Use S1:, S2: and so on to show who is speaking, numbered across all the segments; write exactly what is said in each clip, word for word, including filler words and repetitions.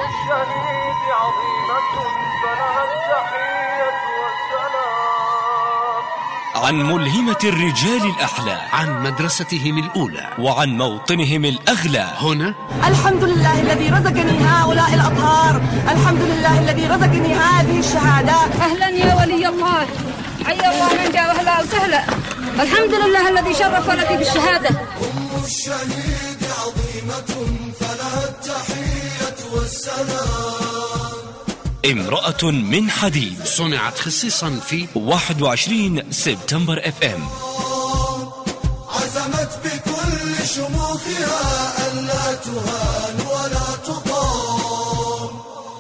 S1: للشهيد عظيمة فلها التحية والسلام.
S2: عن ملهمة الرجال الأحلى،
S3: عن مدرستهم الأولى،
S2: وعن موطنهم الأغلى.
S3: هنا
S4: الحمد لله الذي رزقني هؤلاء الأطهار، الحمد لله الذي رزقني هذه الشهادات.
S5: أهلا يا ولي الله، حيا الله من جاء وأهلا وسهلا. الحمد لله الذي شرف لك بالشهادة.
S6: أم الشهيد عظيمة فلها التحية والسلام.
S2: امرأة من حديد،
S3: صنعت خصيصا في
S2: واحد وعشرين سبتمبر اف ام.
S6: عزمت بكل شموخها ألا تهان ولا تضام.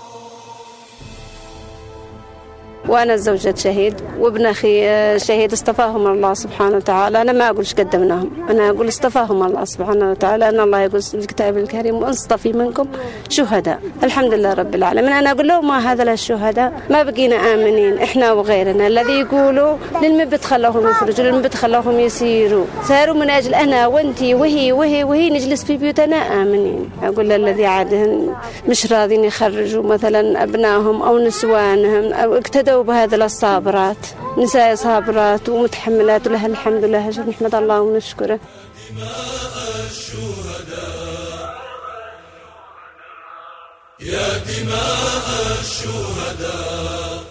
S7: وأنا زوجة شهيد وابن أخي شهيد اصطفاهم الله سبحانه وتعالى. أنا ما أقولش قدمناهم، أنا أقول اصطفاهم الله سبحانه وتعالى. أن الله يقول في الكتاب الكريم واصطفي منكم شهداء. الحمد لله رب العالمين. أنا أقول لهم ما هذا الشهداء ما بقينا آمنين إحنا وغيرنا. الذي يقولوا للمبت خلوهم يخرجوا، للمبت خلوهم يسيروا، ساروا من أجل أنا وأنتي وهي وهي وهي نجلس في بيوتنا آمنين. أقول للذي عادهم مش راضين يخرجوا مثلا أبنائهم أو نسوانهم أو اقتدوا بهذا الصابرات، نساء صابرات ومتحملات، ولها الحمد لله نحمد الله ونشكره.
S6: دماء الشهداء يا دماء الشهداء،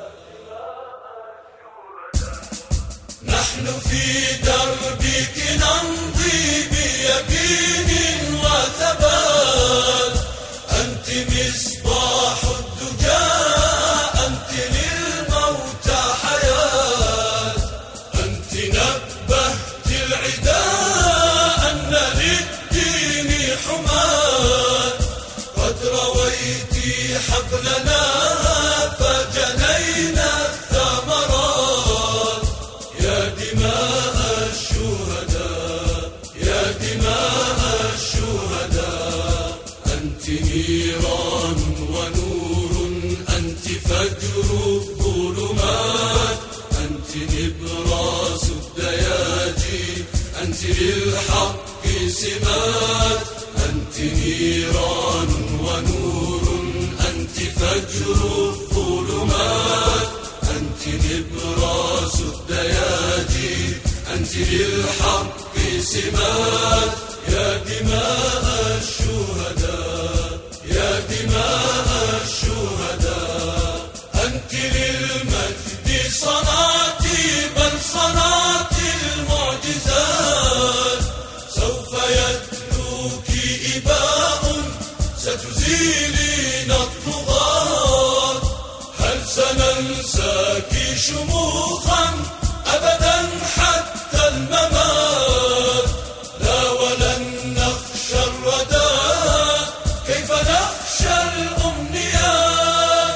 S6: نحن في دربك نمضي بيقين وثبات. أنت مصباح الدجى، أنت للموت حياة، أنت نبهت العداء أن للدين حماة. قد رويت حقلنا فجنينا الثمرات. يا دماء الشهداء يا دماء الشهداء، أنت نيران ونور، أنت فجر الظلمات، أنت نبراس الدياجي، أنت للحق سمات. أنت نيران ونور، أنت فجر الظلمات، أنت نبراس الدياجي، أنت للحق سمات. يا دماء الشهداء يا دماء الشهداء، أنت للمجد صنعتي بل صنعت المعجزات. سوف يتلوك إباء ستزيلين الطغاة. هل سننساك شموخا أبدا حتى الممات؟ لا ولن نخشى الردى، كيف نخشى الأمنيات؟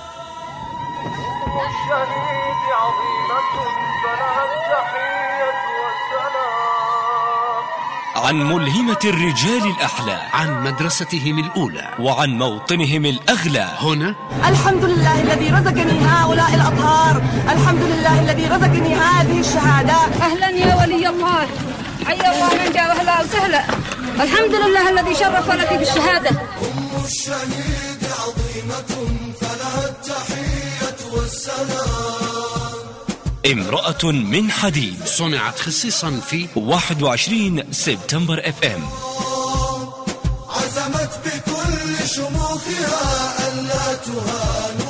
S1: للشهيد عظيمة فلها التحية والسلام.
S2: عن ملهمة الرجال الأحلى،
S3: عن مدرستهم الأولى،
S2: وعن موطنهم الأغلى.
S3: هنا
S4: الحمد لله الذي رزقني هؤلاء الأطهار، الحمد لله الذي رزقني هذه الشهادات.
S5: أهلا يا ولي الله، حيا الله من جاء وأهلا وسهلا. الحمد لله الذي شرف لك بالشهادة.
S6: أم الشهيد عظيمة فلها التحية والسلام.
S2: امرأة من حديد،
S3: صنعت خصيصا في
S2: واحد وعشرين سبتمبر اف ام.
S6: عزمت بكل شموخها ألا تهان